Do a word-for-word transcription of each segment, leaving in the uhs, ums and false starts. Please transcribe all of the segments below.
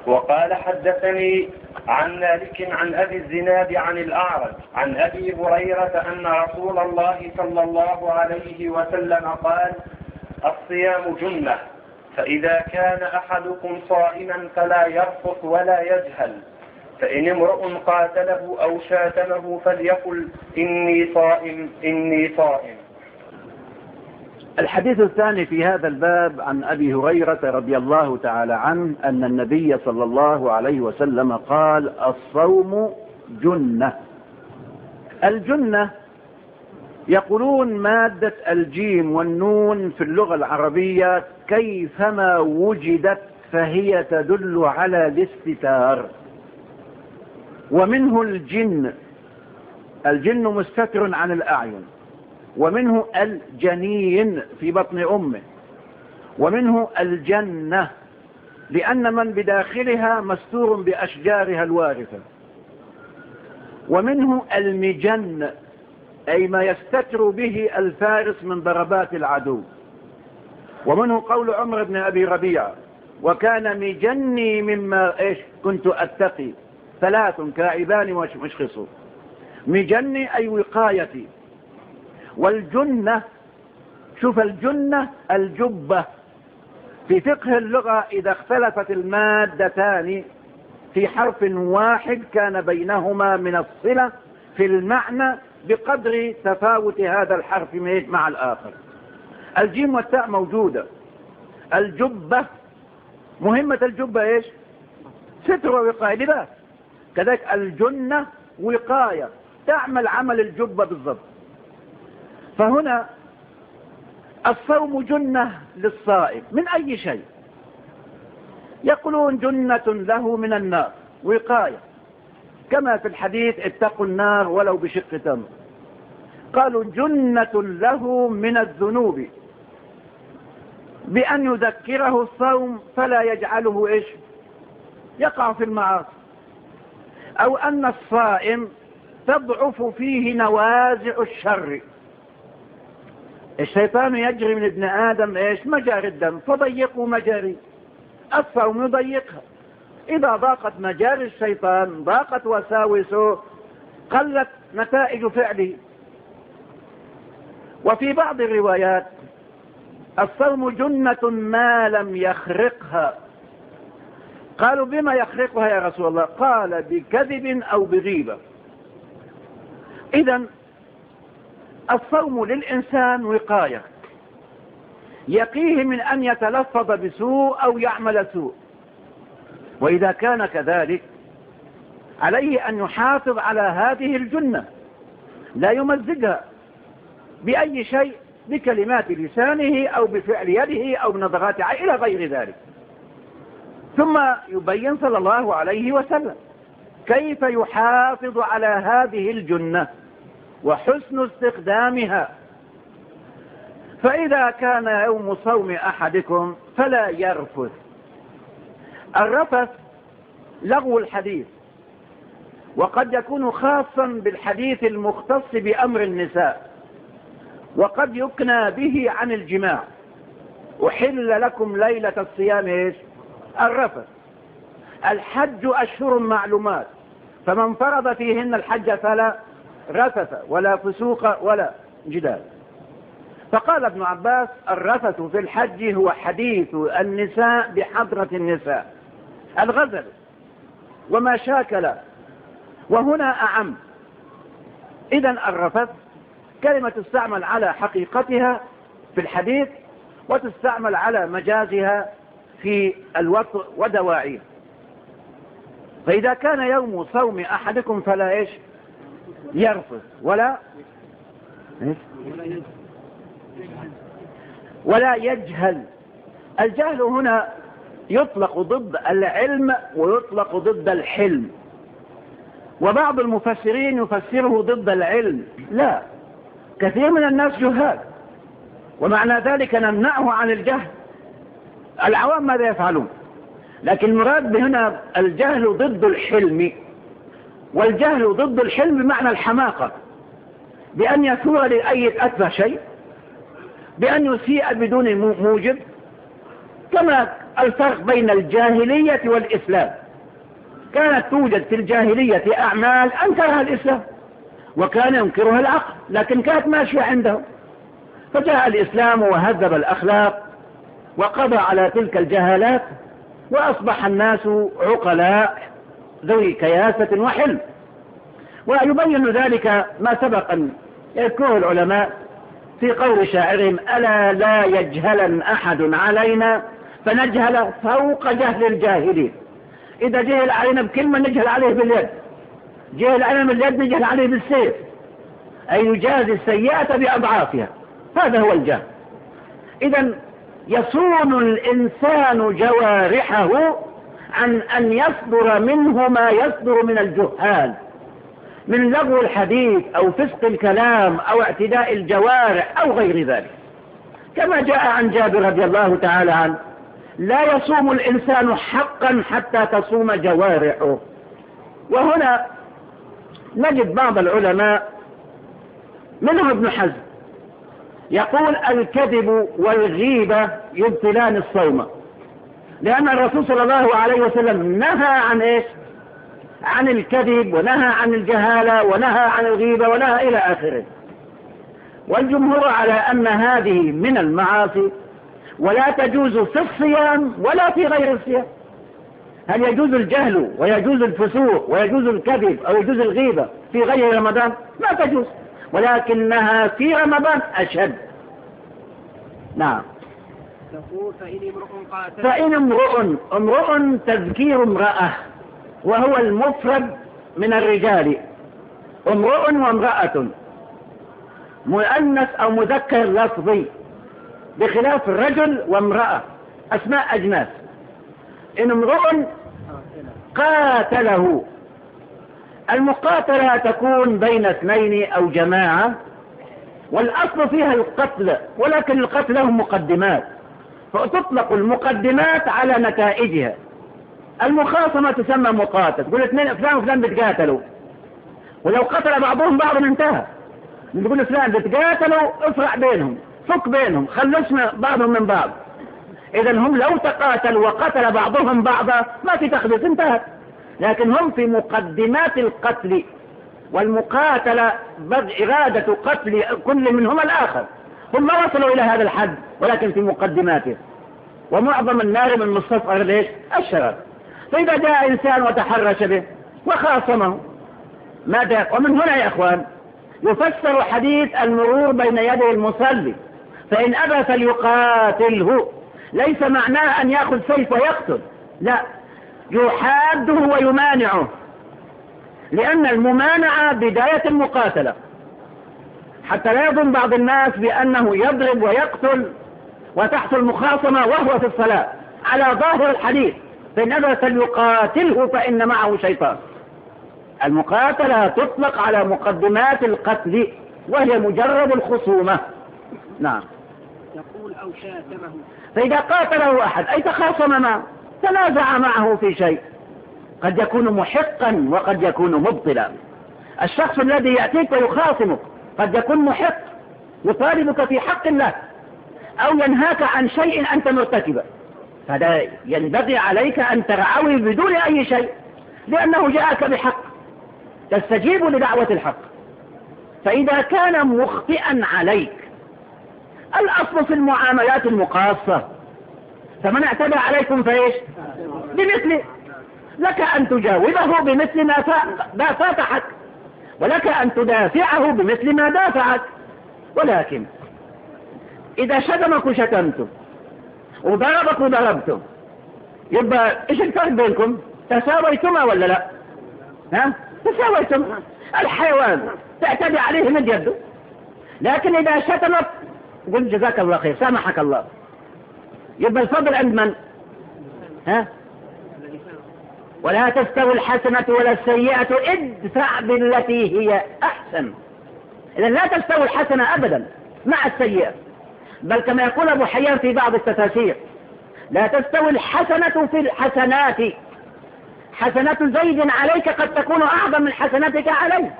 وقال حدثني عن مالك عن أبي الزناد عن الأعرج عن أبي هريرة أن رسول الله صلى الله عليه وسلم قال: الصيام جنة، فإذا كان أحدكم صائما فلا يرفث ولا يجهل، فإن امرؤ قاتله أو شاتمه فليقل إني صائم إني صائم. الحديث الثاني في هذا الباب عن أبي هريرة رضي الله تعالى عنه أن النبي صلى الله عليه وسلم قال: الصوم جنة. الجنة يقولون مادة الجيم والنون في اللغة العربية كيفما وجدت فهي تدل على الاستتار، ومنه الجن، الجن مستتر عن الأعين، ومنه الجنين في بطن أمه، ومنه الجنة لأن من بداخلها مستور بأشجارها الوارثة، ومنه المجن أي ما يستتر به الفارس من ضربات العدو، ومنه قول عمر بن أبي ربيعة: وكان مجني مما إيش كنت أتقي ثلاث كاعبان ومشخص. مجني أي وقايتي. والجنة، شوف الجنة الجبة في فقه اللغة إذا اختلفت المادتان في حرف واحد كان بينهما من الصلة في المعنى بقدر تفاوت هذا الحرف مع الآخر. الجيم والتاء موجودة. الجبة مهمة الجبة ايش؟ ستر ووقاية، لباس. كذلك الجنة وقاية تعمل عمل الجبة بالضبط. فهنا الصوم جنة للصائم من أي شيء. يقولون جنة له من النار، وقاية، كما في الحديث: اتقوا النار ولو بشق تمر. قالوا جنة له من الذنوب بأن يذكره الصوم فلا يجعله إيش يقع في المعاصي، أو أن الصائم تضعف فيه نوازع الشر. الشيطان يجري من ابن آدم إيش مجاري الدم، فضيقوا مجاري. الصوم يضيقها. إذا ضاقت مجاري الشيطان ضاقت وساوسه، قلت نتائج فعله. وفي بعض الروايات: الصوم جنة ما لم يخرقها. قالوا: بما يخرقها يا رسول الله؟ قال: بكذب أو بغيبة. إذن الصوم للإنسان وقاية، يقيه من أن يتلفظ بسوء أو يعمل سوء. وإذا كان كذلك عليه أن يحافظ على هذه الجنة، لا يمزجها بأي شيء، بكلمات لسانه أو بفعل يده أو بنظرات عين إلى غير ذلك. ثم يبين صلى الله عليه وسلم كيف يحافظ على هذه الجنة وحسن استخدامها. فإذا كان يوم صوم أحدكم فلا يرفث. الرفث لغو الحديث، وقد يكون خاصا بالحديث المختص بأمر النساء، وقد يكنى به عن الجماع. أحل لكم ليلة الصيام إيش؟ الرفث. الحج أشهر معلومات، فمن فرض فيهن الحج فلا رفث ولا فسوق ولا جدال. فقال ابن عباس: الرفث في الحج هو حديث النساء بحضرة النساء، الغزل وما شاكل، وهنا أعم. إذن الرفث كلمة تستعمل على حقيقتها في الحديث، وتستعمل على مجازها في الوطء ودواعيه. فإذا كان يوم صوم أحدكم فلا إيش يرفث ولا إيش؟ ولا يجهل. الجهل هنا يطلق ضد العلم ويطلق ضد الحلم، وبعض المفسرين يفسره ضد العلم. لا، كثير من الناس جهال، ومعنى ذلك نمنعه عن الجهل. العوام ماذا يفعلون؟ لكن المراد هنا الجهل ضد الحلم، والجهل ضد الحلم بمعنى الحماقة، بأن يثور لأي أتفه شيء، بأن يسيء بدون موجب، كما الفرق بين الجاهلية والإسلام. كانت توجد في الجاهلية أعمال أنكرها الإسلام وكان ينكرها العقل، لكن كانت ماشية عندهم، فجاء الإسلام وهذب الأخلاق وقضى على تلك الجهالات، وأصبح الناس عقلاء ذوي كياسة وحلم. ويبين ذلك ما سبق أن يذكره العلماء في قول شاعرهم: ألا لا يجهلن أحد علينا فنجهل فوق جهل الجاهلين. إذا جهل علينا بكلمة نجهل عليه باليد، جهل علينا باليد نجهل عليه بالسيف، أي يجازي السيئة بأضعافها، هذا هو الجهل. إذا يصون الإنسان جوارحه عن أن يصدر منه ما يصدر من الجهال من لغو الحديث أو فسق الكلام أو اعتداء الجوارح أو غير ذلك، كما جاء عن جابر رضي الله تعالى عنه: لا يصوم الإنسان حقا حتى تصوم جوارحه. وهنا نجد بعض العلماء منهم ابن حزم يقول: الكذب والغيبة يبطلان الصوم، لأن الرسول صلى الله عليه وسلم نهى عن إيش؟ عن الكذب، ونهى عن الجهالة، ونهى عن الغيبة، ونهى إلى آخره. والجمهور على أن هذه من المعاصي ولا تجوز في الصيام ولا في غير الصيام. هل يجوز الجهل ويجوز الفسوق ويجوز الكذب أو يجوز الغيبة في غير رمضان؟ لا تجوز، ولكنها في رمضان أشد. نعم. فإن امرؤ امرؤ تذكير امرأة، وهو المفرد من الرجال، امرؤ وامرأة، مؤنث أو مذكر لفظي، بخلاف الرجل وامرأة أسماء أجناس. إن امرؤ قاتله، المقاتلة تكون بين اثنين أو جماعة، والأصل فيها القتل، ولكن القتل له مقدمات، فتطلق المقدمات على نتائجها. المخاصمة تسمى مقاتل، تقول اثنين فلان وفلان بتقاتلوا، ولو قتل بعضهم بعضا انتهى. نقول فلان بتقاتلوا افرع بينهم، فك بينهم، خلصنا بعضهم من بعض. إذا هم لو تقاتلوا وقتل بعضهم بعضا ما في تخلص، انتهت. لكن هم في مقدمات القتل، والمقاتلة إرادة قتل كل منهما الآخر، هم ما وصلوا إلى هذا الحد ولكن في مقدماته. ومعظم النار من مستصغر ليش؟ الشرر. فإذا جاء إنسان وتحرش به وخاصمه ماذا؟ ومن هنا يا إخوان يفسر حديث المرور بين يدي المصلي: فإن أبى فليقاتله. ليس معناه أن يأخذ سيف ويقتل، لا، يحاده ويمانعه، لأن الممانعة بداية المقاتلة، حتى لا يظن بعض الناس بأنه يضرب ويقتل وتحصل مخاصمة وهو في الصلاة. على ظاهر الحديث: فإن أبى فليقاتله فإن معه شيطان. المقاتلة تطلق على مقدمات القتل، وهي مجرد الخصومة. نعم. يقول أو شاتمه، فإذا قاتله أحد أي تخاصم معه، تنازع معه في شيء، قد يكون محقا وقد يكون مبطلا. الشخص الذي يأتيك ويخاصمك قد يكون محق، يطالبك في حق الله، أو ينهاك عن شيء أنت مرتكبه، فهذا ينبغي عليك أن ترعوي بدون أي شيء، لأنه جاءك بحق، تستجيب لدعوة الحق. فإذا كان مخطئا عليك، الأصل في المعاملات المقاصة: فمن اعتدى عليكم فإيش؟ بمثل، لك أن تجاوبه بمثل ما فاتحك، ولك أن تدافعه بمثل ما دافعك. ولكن إذا شتمك شتمته وضربك وضربته، يبقى إيش الفرق بينكم؟ تساويتما ولا لا؟ ها؟ تساويتم. الحيوان تعتدي عليه من يده، لكن إذا شتمك قل جزاك الله خير، سامحك الله، يبقى الفضل عند من؟ ها؟ ولا تستوي الحسنة ولا السيئة ادفع بالتي هي أحسن. إذا لا تستوي الحسنة أبدا مع السيئة، بل كما يقول أبو حيان في بعض التفاسير: لا تستوي الحسنة في الحسنات، حسنة زيد عليك قد تكون أعظم من حسنتك عليه.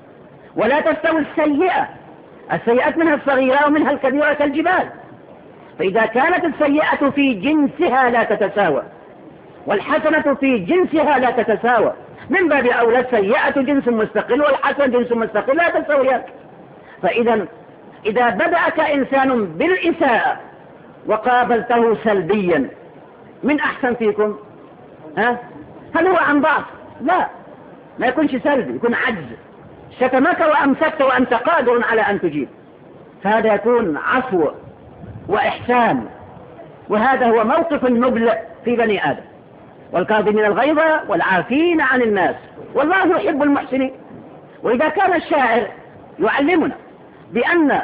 ولا تستوي السيئة، السيئات منها الصغيرة ومنها الكبيرة كالجبال. فإذا كانت السيئة في جنسها لا تتساوى والحسنة في جنسها لا تتساوى، من باب أولى السيئة جنس مستقل والحسنة جنس مستقل لا تساويان. فإذا إذا بدأك إنسان بالإساءة وقابلته سلبيا، من أحسن فيكم؟ ها؟ هل هو عن ضعف؟ لا، ما يكونش سلبي، يكون عجز، شتمك وأمسكت وأنت قادر على أن تجيب، فهذا يكون عفو وإحسان، وهذا هو موقف النبل في بني آدم. والكاظمين الغيظ والعافين عن الناس والله يحب المحسنين. وإذا كان الشاعر يعلمنا بأن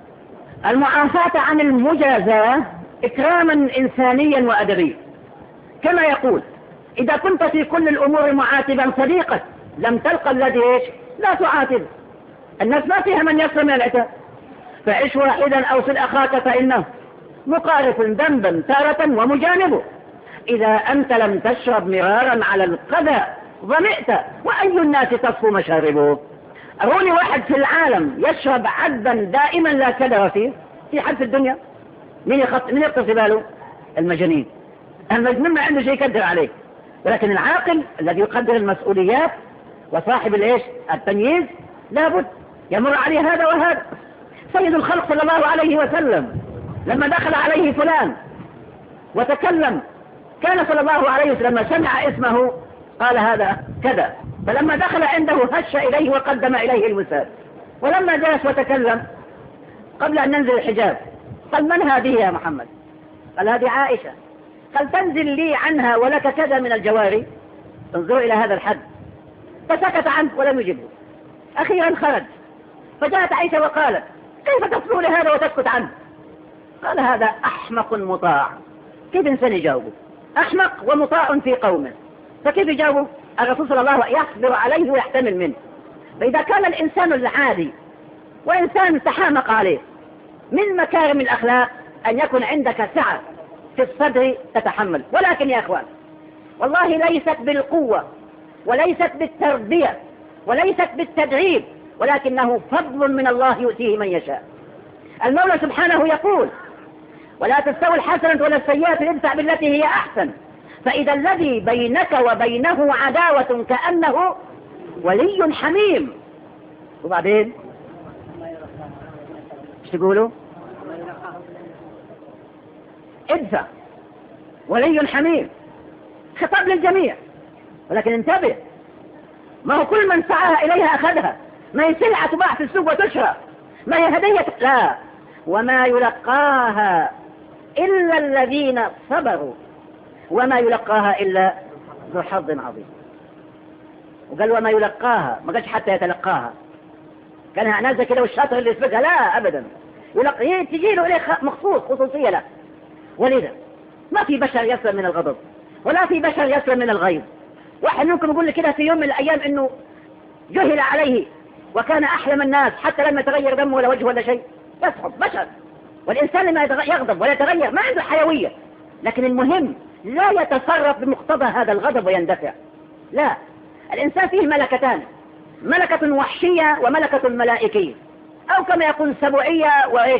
المعافاة عن المجازاة إكراما إنسانيا وأدبيا، كما يقول: إذا كنت في كل الأمور معاتبا صديقك لم تلقى الذي إيش لا تعاتب. الناس ما فيها من يسلم من العتاب، فعش واحدا أو صل أخاك فإنه مقارف ذنبا تارة ومجانبه. إذا أنت لم تشرب مرارا على القذى ظمئت، وأي الناس تصفو مشاربه. أروني واحد في العالم يشرب عذبا دائما لا كدر فيه، في حد في الدنيا؟ من يخط... من يقتص باله؟ المجانين. المجنون ما عنده شيء يقدر عليه، ولكن العاقل الذي يقدر المسؤوليات وصاحب الايش التمييز لابد يمر عليه هذا وهذا. سيد الخلق صلى الله عليه وسلم لما دخل عليه فلان وتكلم، كان صلى الله عليه وسلم لما سمع اسمه قال هذا كذا، فلما دخل عنده هش إليه وقدم إليه الوساد، ولما جلس وتكلم قبل أن ننزل الحجاب قال: من هذه يا محمد؟ قال: هذه عائشة. قال: تنزل لي عنها ولك كذا من الجواري. انظروا إلى هذا الحد. فسكت عنه ولم يجبه. أخيرا خرج، فجاءت عائشة وقالت: كيف تصنع لهذا وتسكت عنه؟ قال: هذا أحمق مطاع. كيف إنسان يجاوبه؟ أحمق ومطاع في قومه، فكيف يجاوبه؟ الرسول صلى الله عليه وسلم يصبر عليه ويحتمل منه. فإذا كان الإنسان العادي وإنسان تحامق عليه، من مكارم الأخلاق أن يكون عندك سعة في الصدر تتحمل. ولكن يا أخوان، والله ليست بالقوة وليست بالتربية وليست بالتدريب، ولكنه فضل من الله يؤتيه من يشاء. المولى سبحانه يقول: ولا تستوي الحسنة ولا السيئة ادفع بالتي هي أحسن، فإذا الذي بينك وبينه عداوة كأنه ولي حميم. وبعدين ايش تقولوا؟ ادفع ولي حميم، خطاب للجميع، ولكن انتبه، ما هو كل من سعى إليها أخذها، ما هي سلعة تباع في السوق وتشرى، ما هي هدية، لا. وما يلقاها إلا الذين صبروا وما يلقاها إلا ذو حظ عظيم. وقال: وما يلقاها، ما قالش حتى يتلقاها، كانها نازل كده والشاطر اللي يسبقها، لا أبدا، يلقى تجي له إليه مخصوص خصوصية له. ولذا ما في بشر يسلم من الغضب ولا في بشر يسلم من الغيظ. واحد منكم يقول لي كده في يوم من الأيام إنه جهل عليه وكان أحلم الناس حتى لما يتغير دمه ولا وجهه ولا شيء، يسحب بشر. والإنسان لما يغضب ولا يتغير ما عنده حيوية، لكن المهم لا يتصرف بمقتضى هذا الغضب ويندفع، لا. الإنسان فيه ملكتان، ملكة وحشية وملكة ملائكية، أو كما يقول سبوعية وإيش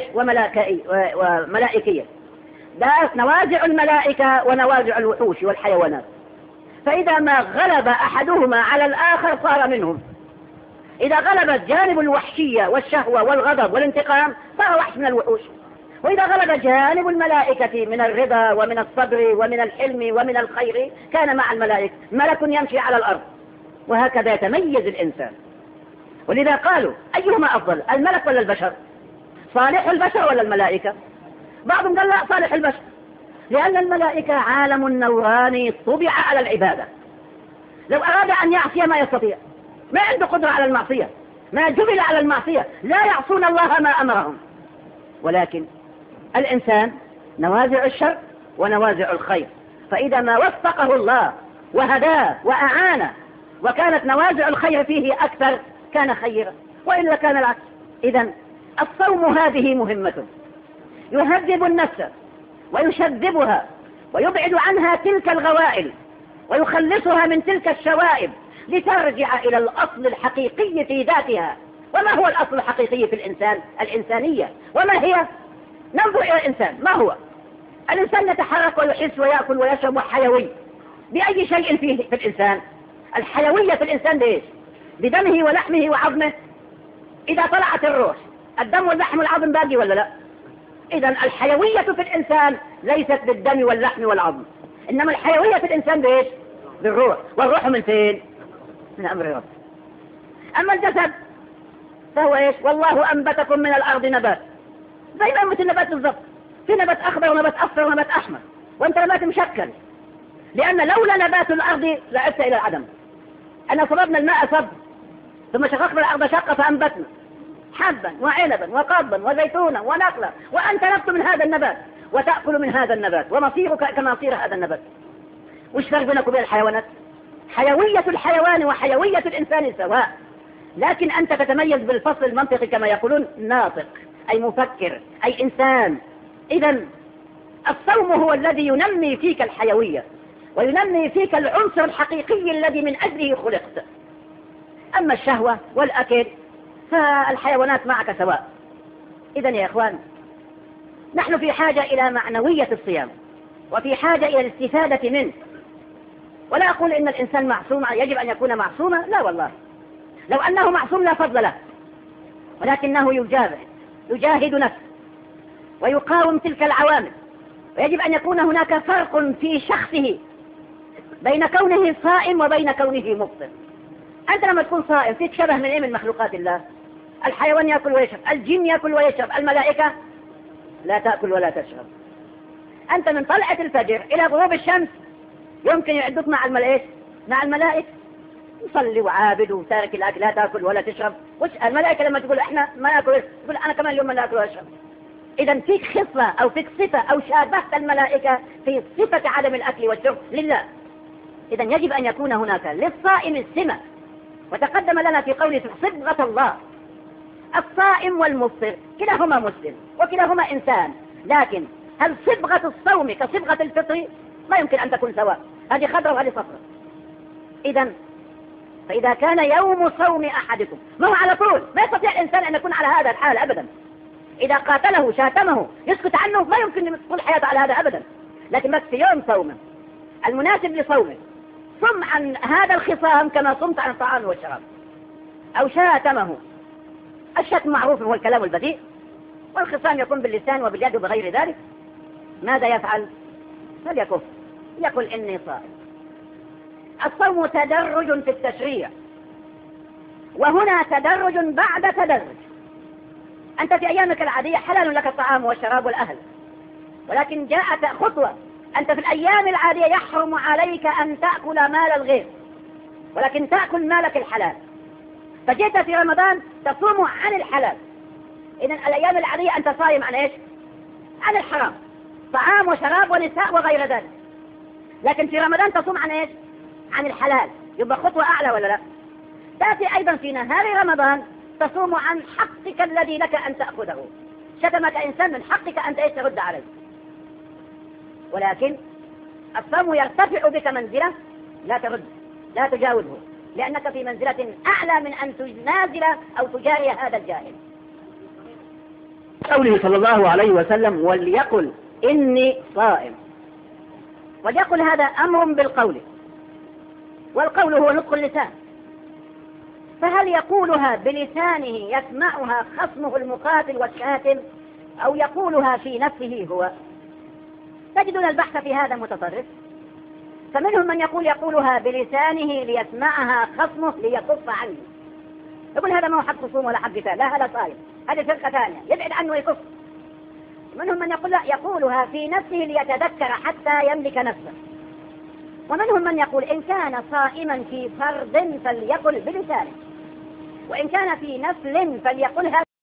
وملائكية. ده نوازع الملائكة ونوازع الوحوش والحيوانات. فإذا ما غلب أحدهما على الآخر صار منهم. إذا غلبت جانب الوحشية والشهوة والغضب والانتقام صار وحش من الوحوش. وإذا غلب جانب الملائكة من الرضا ومن الصبر ومن الحلم ومن الخير كان مع الملائكة ملك يمشي على الأرض. وهكذا يتميز الإنسان. ولذا قالوا: أيهما أفضل، الملك ولا البشر؟ صالح البشر ولا الملائكة؟ بعضهم قال: لا، صالح البشر، لأن الملائكة عالم نوراني طبع على العبادة، لو أراد أن يعصي ما يستطيع، ما عنده قدرة على المعصية، ما جبل على المعصية، لا يعصون الله ما أمرهم. ولكن الإنسان نوازع الشر ونوازع الخير، فإذا ما وفقه الله وهداه وأعانه وكانت نوازع الخير فيه أكثر كان خيرا، وإلا كان العكس. إذن الصوم هذه مهمته، يهذب النفس ويشذبها ويبعد عنها تلك الغوائل ويخلصها من تلك الشوائب لترجع إلى الأصل الحقيقي في ذاتها. وما هو الأصل الحقيقي في الإنسان؟ الإنسانية. وما هي؟ ننظر إلى الإنسان، ما هو؟ الإنسان يتحرك ويحس ويأكل ويشرب وحيوي بأي شيء فيه في الإنسان. الحيوية في الإنسان بإيش؟ بدمه ولحمه وعظمه. إذا طلعت الروح الدم واللحم والعظم باقي ولا لا؟ إذا الحيوية في الإنسان ليست بالدم واللحم والعظم، إنما الحيوية في الإنسان بإيش؟ بالروح. والروح من فين؟ من أمر رب. أما الجسد فهو إيش؟ والله أنبتكم من الأرض نبات، زي ما أنبت النبات بالضبط. في نبات أخضر ونبات أصفر ونبات أحمر، وأنت نبات مشكل، لأن لولا نبات الأرض لعدت إلى العدم. أنا صببنا الماء صب، ثم شققنا الأرض شقة فأنبتنا حبا وعنبا وقضبا وزيتونا ونخلا، وأنت نبت من هذا النبات وتأكل من هذا النبات، ومصيرك كمصير هذا النبات. وش فرق بينك وبين الحيوانات؟ حيوية الحيوان وحيوية الإنسان سواء، لكن أنت تتميز بالفصل المنطقي كما يقولون، ناطق أي مفكر أي إنسان. إذا الصوم هو الذي ينمي فيك الحيوية وينمي فيك العنصر الحقيقي الذي من أجله خلقت. أما الشهوة والأكل فالحيوانات معك سواء. إذا يا إخوان، نحن في حاجة إلى معنوية الصيام، وفي حاجة إلى الاستفادة منه. ولا أقول إن الإنسان معصوم يجب أن يكون معصوما، لا والله، لو أنه معصوم لا فضل له، ولكنه يجاهد يجاهد نفسه ويقاوم تلك العوامل. ويجب أن يكون هناك فرق في شخصه بين كونه صائم وبين كونه مفطر. أنت لما تكون صائم فيك شبه من إيه؟ من مخلوقات الله. الحيوان يأكل ويشرب، الجن يأكل ويشرب، الملائكة لا تأكل ولا تشرب. أنت من طلعة الفجر إلى غروب الشمس يمكن يعدك مع الملائكة مع الملائكة يصلي وعابد وتارك الأكل، لا تأكل ولا تشرب. وش الملائكة لما تقول إحنا ما نأكل تقول أنا كمان اليوم ما نأكل وأشرب. إذا فيك خصلة أو فيك صفة أو شابهت الملائكة في صفة عدم الأكل والشرب لله. إذا يجب أن يكون هناك للصائم السمة. وتقدم لنا في قوله صبغة الله. الصائم والمفطر كلاهما مسلم وكلاهما إنسان، لكن هل صبغة الصوم كصبغة الفطر؟ ما يمكن أن تكون سواء، هذه خضراء وهذه صفراء. إذا فإذا كان يوم صوم أحدكم، ما هو على طول، ما يستطيع الإنسان أن يكون على هذا الحال أبدا. إذا قاتله شاتمه يسكت عنه، ما يمكن طول حياته على هذا أبدا. لكن بس في يوم صومه المناسب لصومه صم عن هذا الخصام كما صمت عن الطعام والشراب. أو شاتمه، الشتم معروف هو الكلام البذيء، والخصام يكون باللسان وباليد وبغير ذلك. ماذا يفعل؟ فليكف، يقول إني صائم. الصوم تدرج في التشريع، وهنا تدرج بعد تدرج. أنت في أيامك العادية حلال لك الطعام والشراب والأهل، ولكن جاءت خطوة، أنت في الأيام العادية يحرم عليك أن تأكل مال الغير، ولكن تأكل مالك الحلال. فجئت في رمضان تصوم عن الحلال. إذن الأيام العادية أنت صايم عن إيش؟ عن الحرام، طعام وشراب ونساء وغير ذلك. لكن في رمضان تصوم عن إيش؟ عن الحلال. يبقى خطوة أعلى ولا لا؟ تأتي أيضا في نهار رمضان تصوم عن حقك الذي لك أن تأخذه. شتمك إنسان، من حقك أن إيش؟ ترد عليه. ولكن الصوم يرتفع بك منزلة لا ترد، لا تجاوزه، لأنك في منزلة أعلى من أن تنازل أو تجاري هذا الجاهل. قوله صلى الله عليه وسلم وليقل إني صائم. وليقل هذا أمر بالقول، والقول هو نطق اللسان. فهل يقولها بلسانه يسمعها خصمه المقاتل والشاتم، أو يقولها في نفسه هو؟ تجدون البحث في هذا متطرف. فمنهم من يقول يقولها بلسانه ليسمعها خصمه ليكف عنه، يقول هذا ما هو حق خصوم ولا حق قتال، لا هذا صائم، هذه فرقة ثانية يبعد عنه ويكف. منهم من يقول لا، يقولها في نفسه ليتذكر حتى يملك نفسه. ومنهم من يقول إن كان صائما في فرض فليقل بلسانه، وإن كان في نفل فليقلها